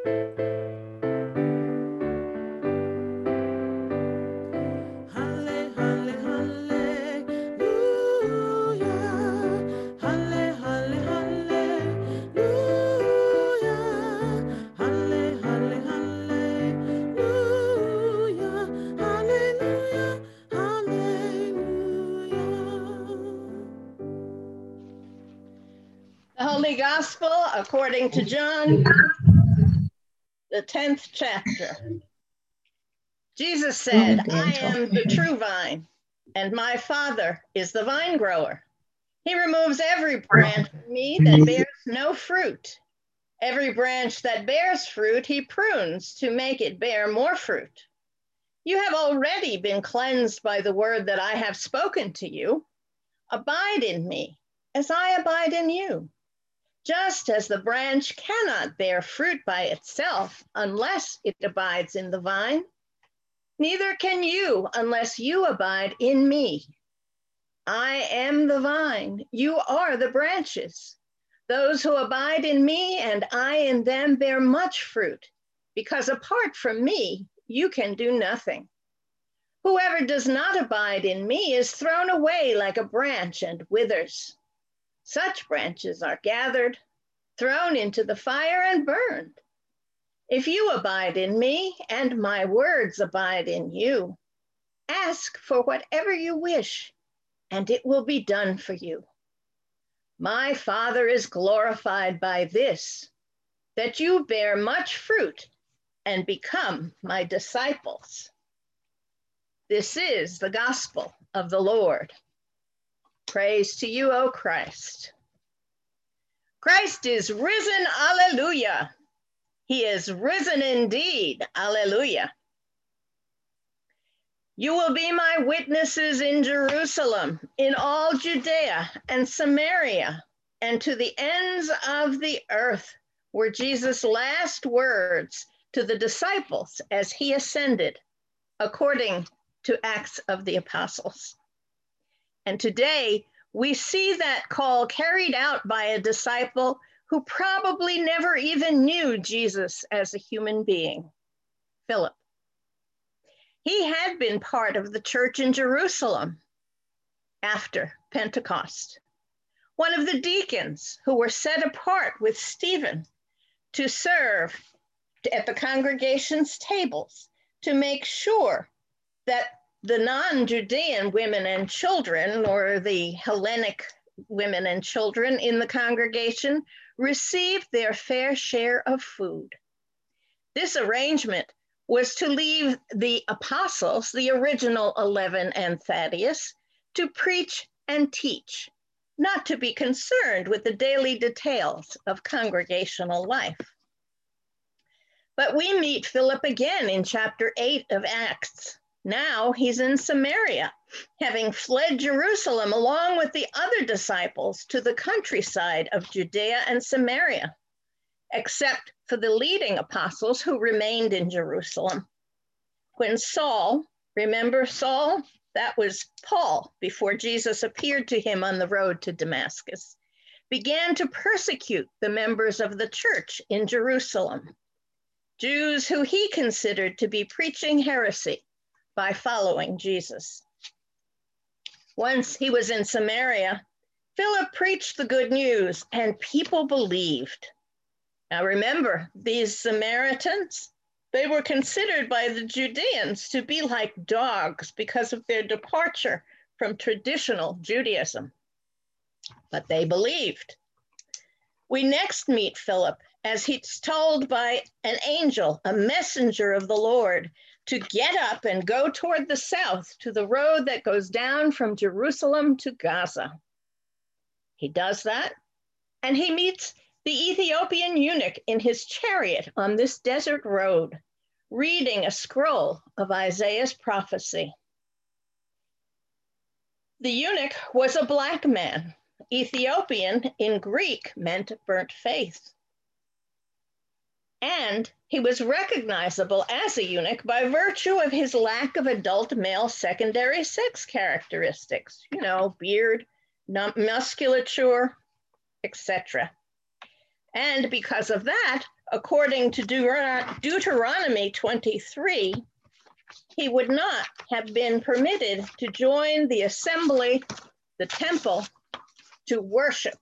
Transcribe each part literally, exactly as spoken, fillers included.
Holy Gospel according to John, the tenth chapter. Jesus said, I am the true vine, and my Father is the vine grower. He removes every branch in me that bears no fruit. Every branch that bears fruit, he prunes to make it bear more fruit. You have already been cleansed by the word that I have spoken to you. Abide in me, as I abide in you. Just as the branch cannot bear fruit by itself unless it abides in the vine, neither can you unless you abide in me. I am the vine, you are the branches. Those who abide in me and I in them bear much fruit, because apart from me, you can do nothing. Whoever does not abide in me is thrown away like a branch and withers. Such branches are gathered, thrown into the fire and burned. If you abide in me and my words abide in you, ask for whatever you wish, and it will be done for you. My Father is glorified by this, that you bear much fruit and become my disciples. This is the gospel of the Lord. Praise to you, O Christ. Christ is risen, alleluia. He is risen indeed, alleluia. You will be my witnesses in Jerusalem, in all Judea and Samaria, and to the ends of the earth, were Jesus' last words to the disciples as he ascended, according to Acts of the Apostles. And today, we see that call carried out by a disciple who probably never even knew Jesus as a human being, Philip. He had been part of the church in Jerusalem after Pentecost, one of the deacons who were set apart with Stephen to serve at the congregation's tables to make sure that the non-Judean women and children, or the Hellenic women and children in the congregation, received their fair share of food. This arrangement was to leave the apostles, the original eleven and Thaddeus, to preach and teach, not to be concerned with the daily details of congregational life. But we meet Philip again in chapter eight of Acts. Now he's in Samaria, having fled Jerusalem along with the other disciples to the countryside of Judea and Samaria, except for the leading apostles who remained in Jerusalem. When Saul, remember Saul? That was Paul before Jesus appeared to him on the road to Damascus, began to persecute the members of the church in Jerusalem, Jews who he considered to be preaching heresy by following Jesus. Once he was in Samaria, Philip preached the good news and people believed. Now remember, these Samaritans, they were considered by the Judeans to be like dogs because of their departure from traditional Judaism, but they believed. We next meet Philip as he's told by an angel, a messenger of the Lord, to get up and go toward the south to the road that goes down from Jerusalem to Gaza. He does that, and he meets the Ethiopian eunuch in his chariot on this desert road, reading a scroll of Isaiah's prophecy. The eunuch was a black man. Ethiopian in Greek meant burnt face. And he was recognizable as a eunuch by virtue of his lack of adult male secondary sex characteristics, you know, beard, musculature, et cetera. And because of that, according to Deut- Deuteronomy twenty-three, he would not have been permitted to join the assembly, the temple, to worship.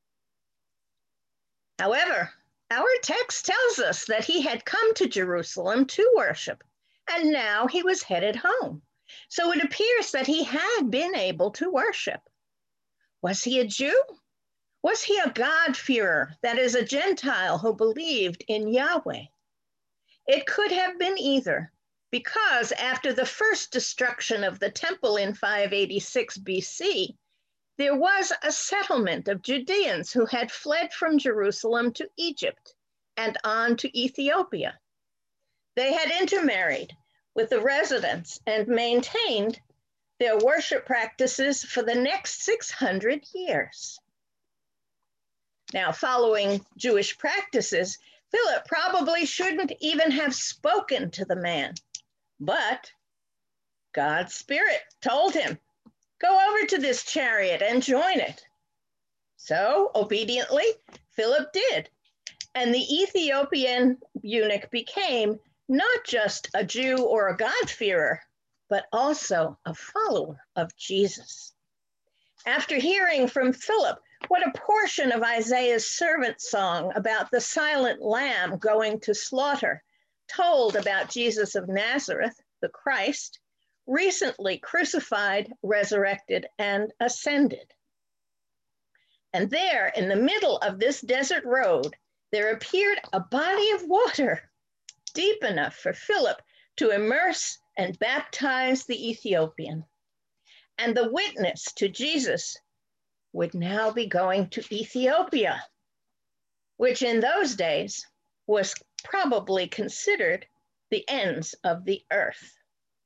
However, our text tells us that he had come to Jerusalem to worship, and now he was headed home. So it appears that he had been able to worship. Was he a Jew? Was he a God-fearer, that is, a Gentile who believed in Yahweh? It could have been either, because after the first destruction of the temple in five eighty-six B C, there was a settlement of Judeans who had fled from Jerusalem to Egypt and on to Ethiopia. They had intermarried with the residents and maintained their worship practices for the next six hundred years. Now, following Jewish practices, Philip probably shouldn't even have spoken to the man, but God's Spirit told him, go over to this chariot and join it. So, obediently, Philip did, and the Ethiopian eunuch became not just a Jew or a God-fearer, but also a follower of Jesus. After hearing from Philip what a portion of Isaiah's servant song about the silent lamb going to slaughter told about Jesus of Nazareth, the Christ, recently crucified, resurrected, and ascended. And there, in the middle of this desert road, there appeared a body of water deep enough for Philip to immerse and baptize the Ethiopian. And the witness to Jesus would now be going to Ethiopia, which in those days was probably considered the ends of the earth.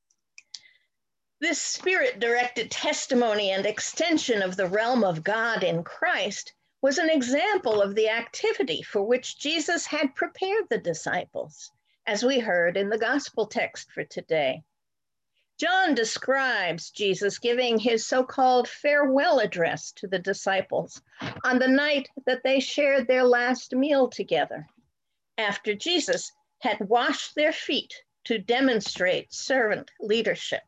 This Spirit-directed testimony and extension of the realm of God in Christ was an example of the activity for which Jesus had prepared the disciples, as we heard in the gospel text for today. John describes Jesus giving his so-called farewell address to the disciples on the night that they shared their last meal together, after Jesus had washed their feet to demonstrate servant leadership.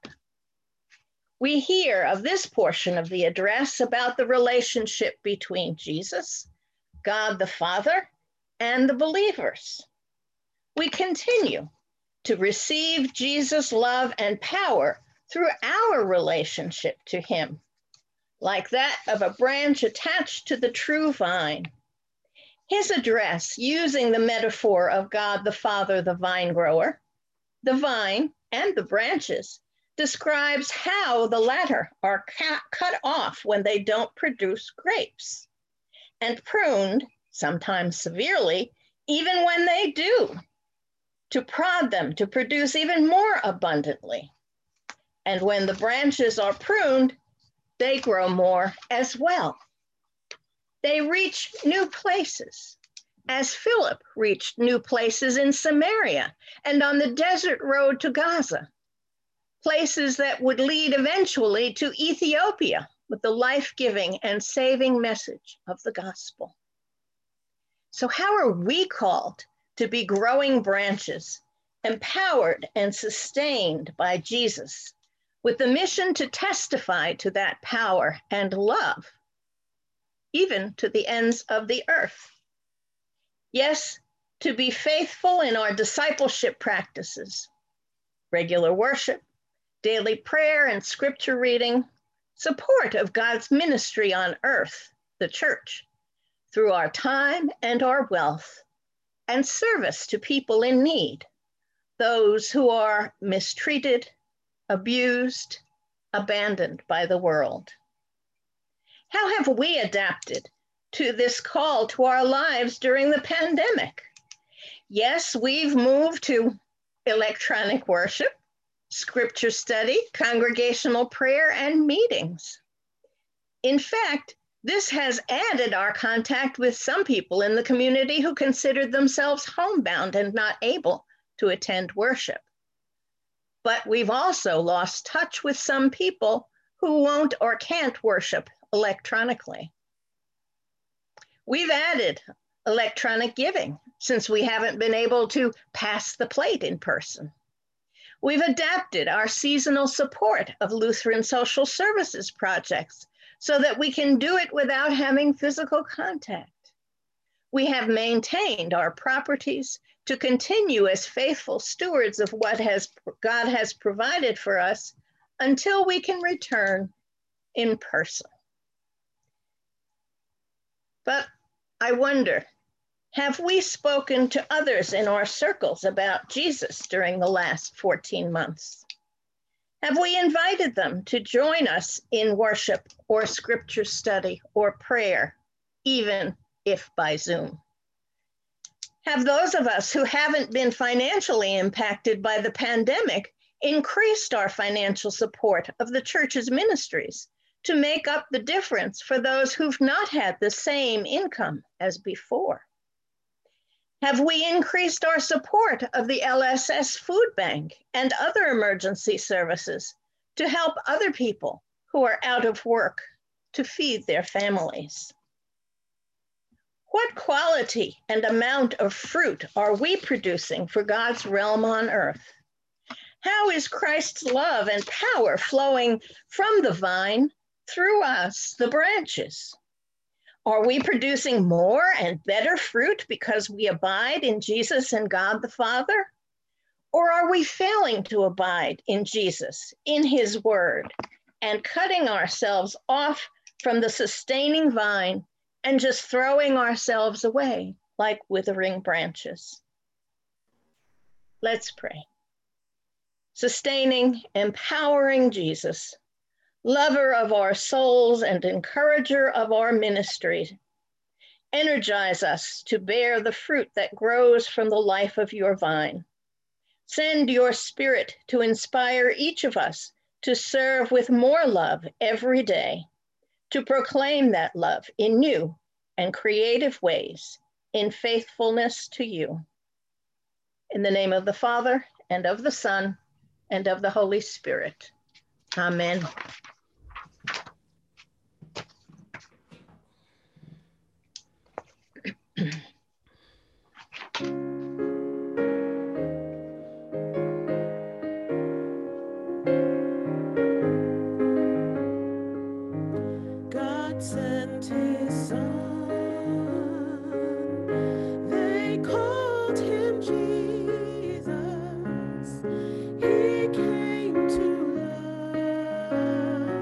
We hear of this portion of the address about the relationship between Jesus, God the Father, and the believers. We continue to receive Jesus' love and power through our relationship to him, like that of a branch attached to the true vine. His address, using the metaphor of God the Father, the vine grower, the vine and the branches, describes how the latter are ca- cut off when they don't produce grapes, and pruned, sometimes severely, even when they do, to prod them to produce even more abundantly. And when the branches are pruned, they grow more as well. They reach new places, as Philip reached new places in Samaria and on the desert road to Gaza, places that would lead eventually to Ethiopia with the life-giving and saving message of the gospel. So how are we called to be growing branches, empowered and sustained by Jesus, with the mission to testify to that power and love, even to the ends of the earth? Yes, to be faithful in our discipleship practices, regular worship, daily prayer and scripture reading, support of God's ministry on earth, the church, through our time and our wealth, and service to people in need, those who are mistreated, abused, abandoned by the world. How have we adapted to this call to our lives during the pandemic? Yes, we've moved to electronic worship, scripture study, congregational prayer, and meetings. In fact, this has added our contact with some people in the community who considered themselves homebound and not able to attend worship. But we've also lost touch with some people who won't or can't worship electronically. We've added electronic giving since we haven't been able to pass the plate in person. We've adapted our seasonal support of Lutheran social services projects so that we can do it without having physical contact. We have maintained our properties to continue as faithful stewards of what has, God has provided for us until we can return in person. But I wonder, have we spoken to others in our circles about Jesus during the last fourteen months? Have we invited them to join us in worship or scripture study or prayer, even if by Zoom? Have those of us who haven't been financially impacted by the pandemic increased our financial support of the church's ministries to make up the difference for those who've not had the same income as before? Have we increased our support of the L S S Food Bank and other emergency services to help other people who are out of work to feed their families? What quality and amount of fruit are we producing for God's realm on earth? How is Christ's love and power flowing from the vine through us, the branches? Are we producing more and better fruit because we abide in Jesus and God the Father? Or are we failing to abide in Jesus, in his word, and cutting ourselves off from the sustaining vine and just throwing ourselves away like withering branches? Let's pray. Sustaining, empowering Jesus, lover of our souls and encourager of our ministry, energize us to bear the fruit that grows from the life of your vine. Send your Spirit to inspire each of us to serve with more love every day, to proclaim that love in new and creative ways, in faithfulness to you. In the name of the Father, and of the Son, and of the Holy Spirit. Amen. God sent his son, they called him Jesus. He came to love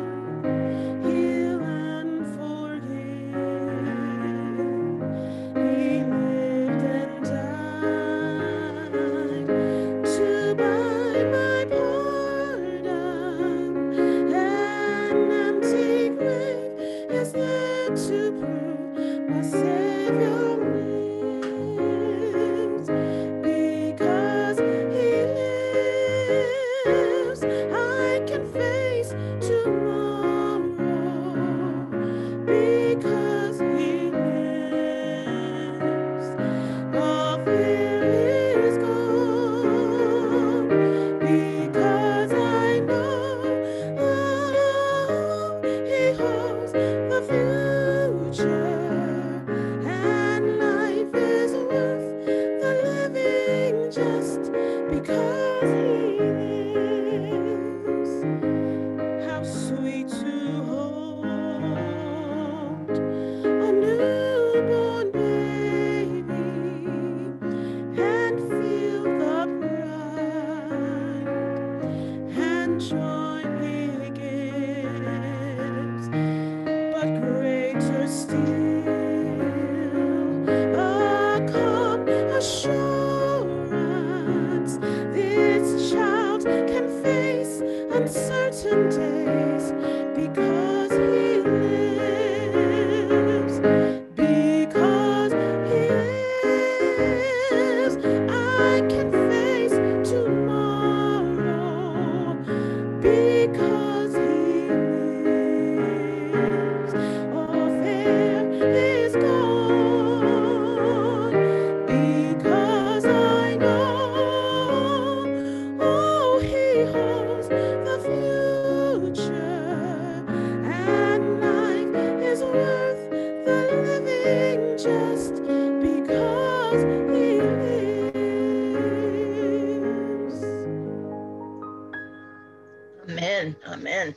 Amen.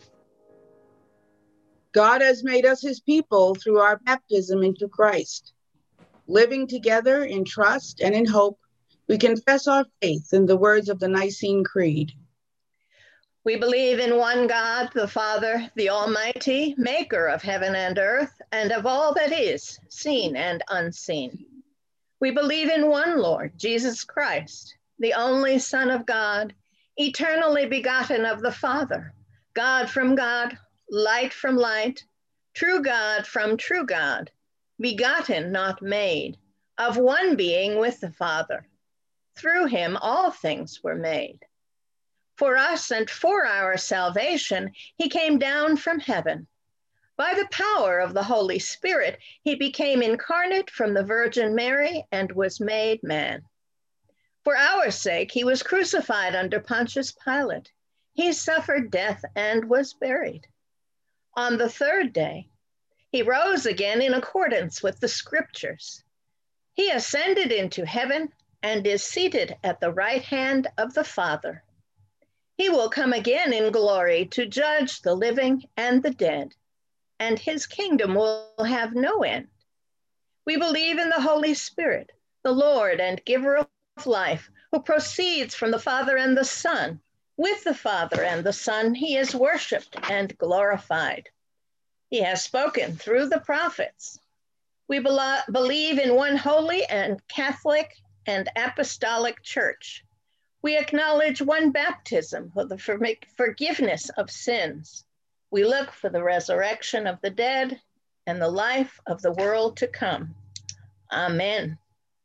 God has made us his people through our baptism into Christ. Living together in trust and in hope, we confess our faith in the words of the Nicene Creed. We believe in one God, the Father, the Almighty, maker of heaven and earth, and of all that is, seen and unseen. We believe in one Lord, Jesus Christ, the only Son of God, eternally begotten of the Father, God from God, light from light, true God from true God, begotten, not made, of one being with the Father. Through him all things were made. For us and for our salvation, he came down from heaven. By the power of the Holy Spirit, he became incarnate from the Virgin Mary and was made man. For our sake, he was crucified under Pontius Pilate. He suffered death and was buried. On the third day, he rose again in accordance with the scriptures. He ascended into heaven and is seated at the right hand of the Father. He will come again in glory to judge the living and the dead, and his kingdom will have no end. We believe in the Holy Spirit, the Lord and giver of life, who proceeds from the Father and the Son. With the Father and the Son, he is worshiped and glorified. He has spoken through the prophets. We belo- believe in one holy and Catholic and apostolic church. We acknowledge one baptism for the for- forgiveness of sins. We look for the resurrection of the dead and the life of the world to come. Amen.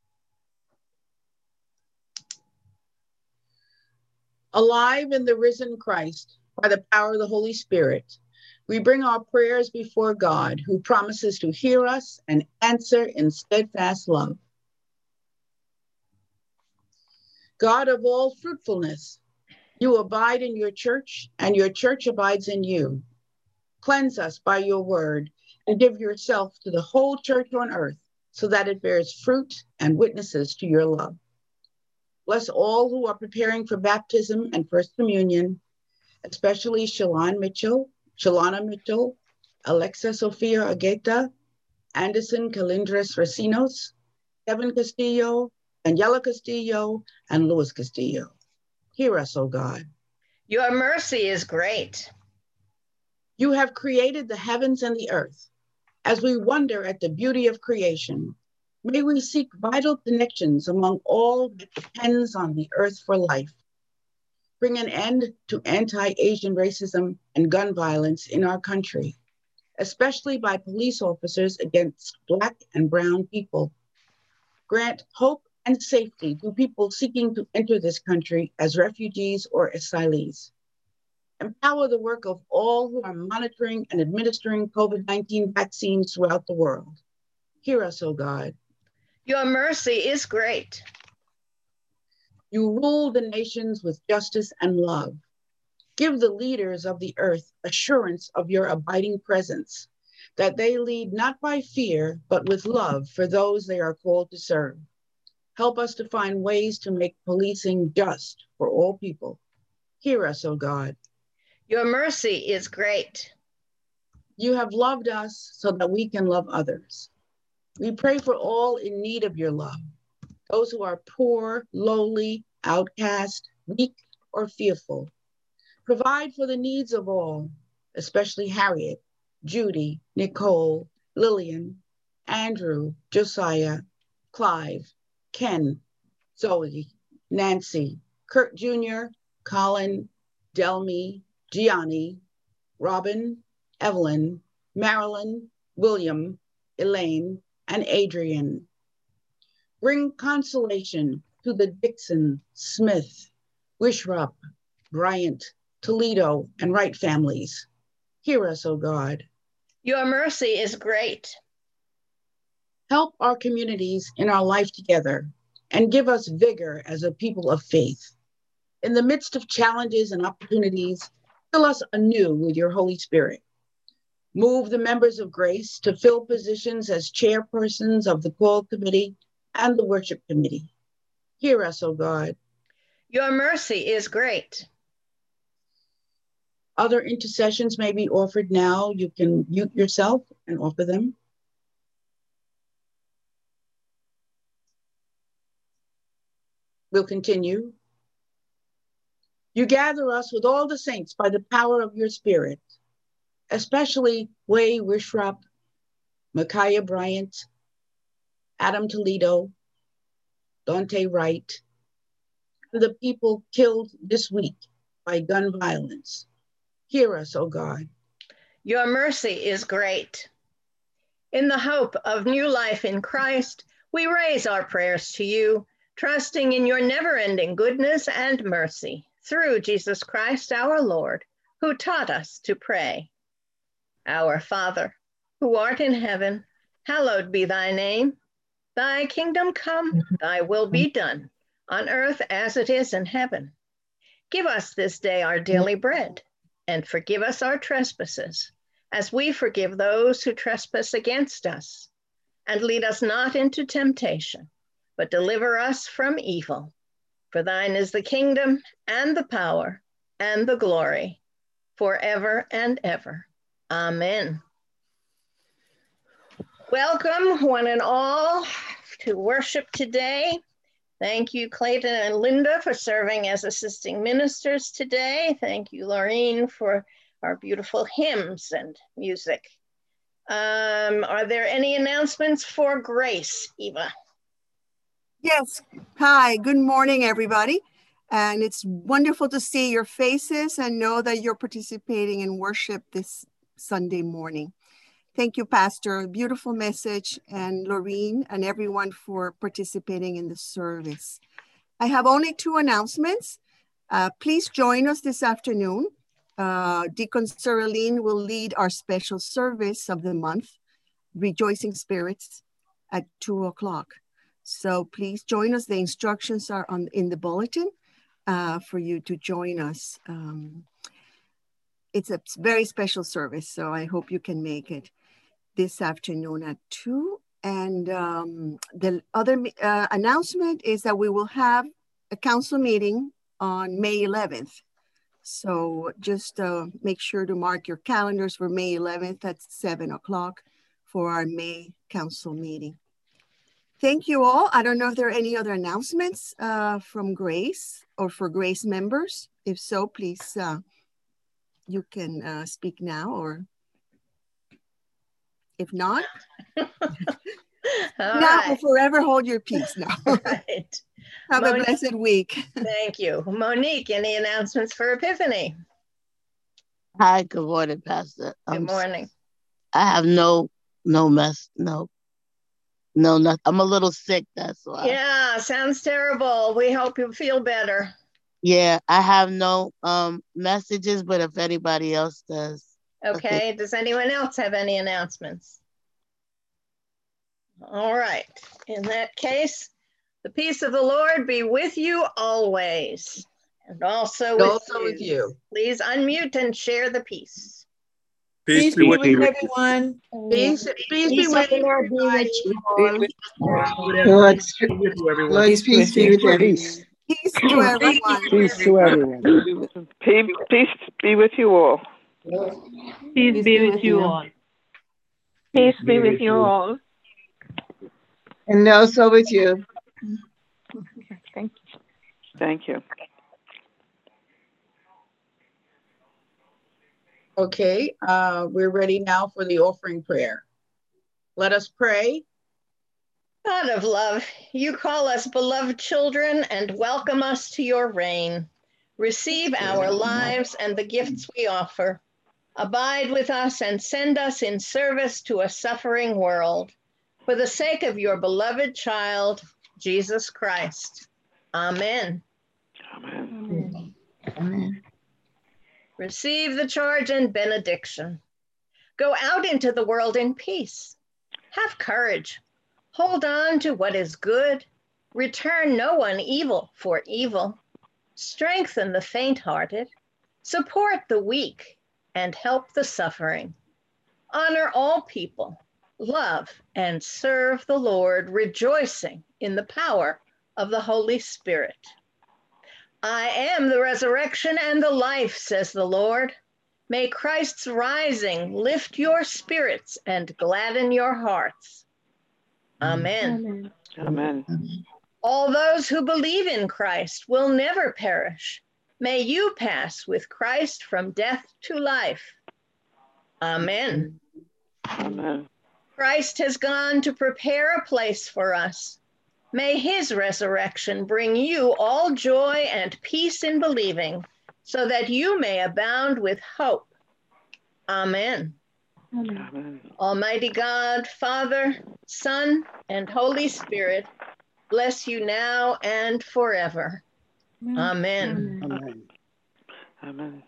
Alive in the risen Christ, by the power of the Holy Spirit, we bring our prayers before God, who promises to hear us and answer in steadfast love. God of all fruitfulness, you abide in your church, and your church abides in you. Cleanse us by your word, and give yourself to the whole church on earth, so that it bears fruit and witnesses to your love. Bless all who are preparing for baptism and First Communion, especially Shalon Mitchell, Shalana Mitchell, Alexa Sofia Agueta, Anderson Calindres Racinos, Kevin Castillo, Daniela Castillo, and Luis Castillo. Hear us, O God. Your mercy is great. You have created the heavens and the earth. As we wonder at the beauty of creation, may we seek vital connections among all that depends on the earth for life. Bring an end to anti-Asian racism and gun violence in our country, especially by police officers against Black and Brown people. Grant hope and safety to people seeking to enter this country as refugees or asylees. Empower the work of all who are monitoring and administering COVID nineteen vaccines throughout the world. Hear us, O God. Your mercy is great. You rule the nations with justice and love. Give the leaders of the earth assurance of your abiding presence, that they lead not by fear, but with love for those they are called to serve. Help us to find ways to make policing just for all people. Hear us, O God. Your mercy is great. You have loved us so that we can love others. We pray for all in need of your love, those who are poor, lowly, outcast, weak, or fearful. Provide for the needs of all, especially Harriet, Judy, Nicole, Lillian, Andrew, Josiah, Clive, Ken, Zoe, Nancy, Kurt Junior, Colin, Delmy, Gianni, Robin, Evelyn, Marilyn, William, Elaine, and Adrian. Bring consolation to the Dixon, Smith, Wishrup, Bryant, Toledo, and Wright families. Hear us, O God. Your mercy is great. Help our communities in our life together and give us vigor as a people of faith. In the midst of challenges and opportunities, fill us anew with your Holy Spirit. Move the members of Grace to fill positions as chairpersons of the Call Committee and the Worship Committee. Hear us, O God. Your mercy is great. Other intercessions may be offered now. You can mute yourself and offer them. We'll continue. You gather us with all the saints by the power of your spirit, especially Way Wishrop, Micaiah Bryant, Adam Toledo, Dante Wright, and the people killed this week by gun violence. Hear us, O God. Your mercy is great. In the hope of new life in Christ, we raise our prayers to you, trusting in your never-ending goodness and mercy through Jesus Christ our Lord, who taught us to pray. Our Father, who art in heaven, hallowed be thy name. Thy kingdom come, thy will be done, on earth as it is in heaven. Give us this day our daily bread, and forgive us our trespasses, as we forgive those who trespass against us. And lead us not into temptation, but deliver us from evil. For thine is the kingdom, and the power, and the glory, forever and ever. Amen. Welcome, one and all, to worship today. Thank you, Clayton and Linda, for serving as assisting ministers today. Thank you, Laureen, for our beautiful hymns and music. Um, are there any announcements for Grace, Eva? Yes. Hi, good morning, everybody. And it's wonderful to see your faces and know that you're participating in worship this Sunday morning. Thank you, Pastor. Beautiful message, and Laureen and everyone for participating in the service. I have only two announcements. Uh, please join us this afternoon. Uh, Deacon Saraline will lead our special service of the month, Rejoicing Spirits, at two o'clock. So please join us. The instructions are on in the bulletin uh, for you to join us. Um, it's a very special service, so I hope you can make it this afternoon at two. And um, the other uh, announcement is that we will have a council meeting on May eleventh. So just uh, make sure to mark your calendars for May eleventh at seven o'clock for our May council meeting. Thank you all. I don't know if there are any other announcements uh, from Grace or for Grace members. If so, please, uh, you can uh, speak now, or if not, now right. or forever hold your peace now. Right. Have Monique, a blessed week. Thank you. Monique, any announcements for Epiphany? Hi, good morning, Pastor. Good Um, morning. I have no, no mess, no, no, not, I'm a little sick, that's why. Yeah, sounds terrible. We hope you feel better. Yeah, I have no um messages, but if anybody else does. Okay, does anyone else have any announcements? All right, in that case, the peace of the Lord be with you always, and also with, Also you. with you. Please unmute and share the peace. Peace, Peace be be with with you. everyone. Peace, peace be Peace with of the Lord be with everybody. you all. God's peace be with you, everyone. God's peace be with you. Peace. Peace to everyone. Peace to everyone. Peace, peace be with you all. Peace be with you all. Peace be with you all. And also with you. Thank you. Thank you. Okay, uh, we're ready now for the offering prayer. Let us pray. God of love, you call us beloved children and welcome us to your reign. Receive our lives and the gifts we offer. Abide with us and send us in service to a suffering world. For the sake of your beloved child, Jesus Christ. Amen. Amen. Amen. Receive the charge and benediction. Go out into the world in peace. Have courage. Hold on to what is good. Return no one evil for evil. Strengthen the faint-hearted. Support the weak and help the suffering. Honor all people. Love and serve the Lord, rejoicing in the power of the Holy Spirit. I am the resurrection and the life, says the Lord. May Christ's rising lift your spirits and gladden your hearts. Amen. Amen. All those who believe in Christ will never perish. May you pass with Christ from death to life. Amen. Amen. Christ has gone to prepare a place for us. May his resurrection bring you all joy and peace in believing, so that you may abound with hope. Amen. Amen. Almighty God, Father, Son, and Holy Spirit, bless you now and forever. Amen. Amen. Amen.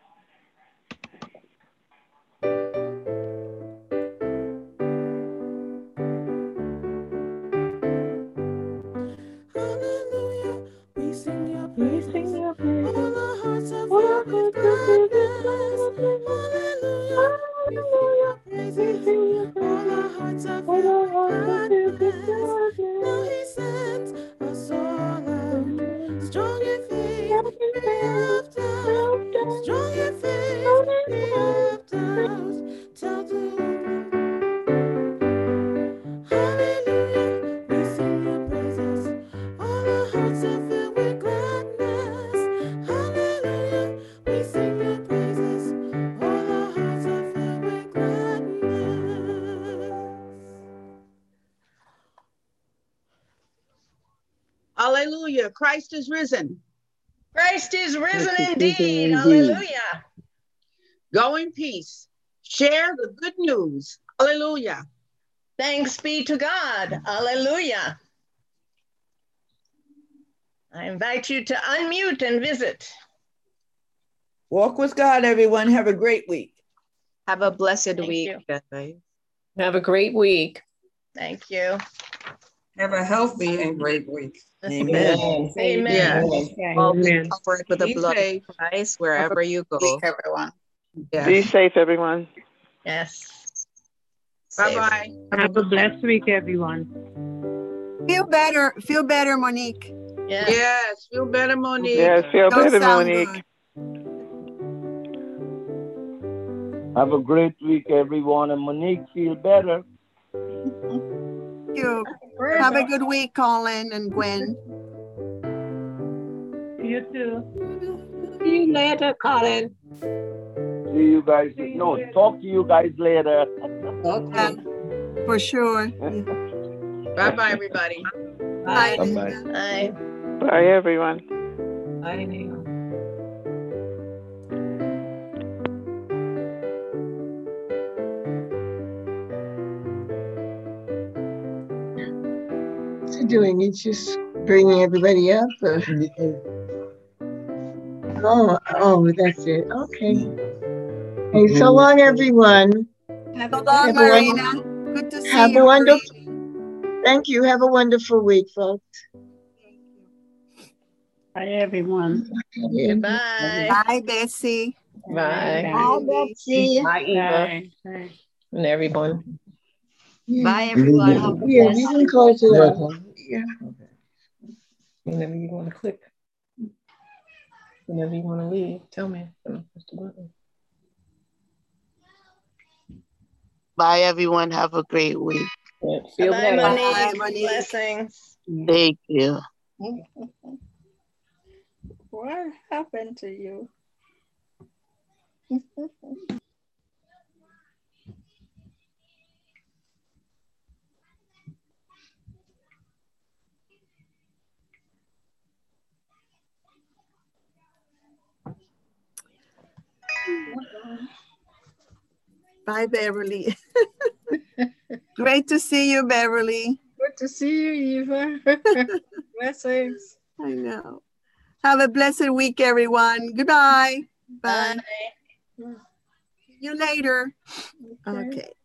Hallelujah, we sing your praises. All our hearts are filled with gladness. Hallelujah, we sing your praises. All our hearts are filled with gladness. Now he sends us all out. Strong in faith, free of doubt. Strong in faith, free of doubt. Tell the world. Hallelujah, we sing your praises. All our hearts are filled with gladness. Hallelujah, we sing your praises. All our hearts are filled with gladness. Hallelujah. Christ is risen. Christ is risen Christ is indeed. risen indeed. Hallelujah. Go in peace. Share the good news. Hallelujah. Thanks be to God. Hallelujah. I invite you to unmute and visit. Walk with God, everyone. Have a great week. Have a blessed Thank week, you. guys. Have a great week. Thank you. Have a healthy and great week. Amen. Amen. Yes. All be Amen. covered with the Be blood safe. of Christ wherever you go. Week, everyone. Yes. Be safe, everyone. Yes. Bye-bye. Have a blessed week, everyone. Feel better. Feel better, Monique. Yes. Yes. Feel better, Monique. Yes, feel Don't better, sound Monique. good. Have a great week, everyone. And Monique, feel better. Thank you. Have a good week, Colin and Gwen. You too. See you later, Colin. See you guys. No, talk to you guys later. Yeah, for sure. Bye-bye, everybody. Bye. Bye-bye. Bye. Bye, everyone. Bye now. What's it doing? It's just bringing everybody up. Or... Oh, oh, that's it. Okay. Hey, so long, everyone. Have a long, Have a won- Marina. Good to see Have you. a wonderful. Thank you. Have a wonderful week, folks. Bye, everyone. Goodbye. Bye, Bessie. Bye. Bye, Betsy. Bye, Eva. Bye. And everyone. Bye, everyone. Have a Yeah, blessed you can close it up. Yeah. Whenever you want to click. Whenever you want to leave, tell me. Push the button. Bye, everyone. Have a great week. Yeah, feel Bye, better. Monique. Bye, Monique. Blessings. Thank you. What happened to you? Bye, Beverly. Great to see you, Beverly. Good to see you, Eva. Blessings. I know. Have a blessed week, everyone. Goodbye. Bye. Bye. See you later. Okay. Okay.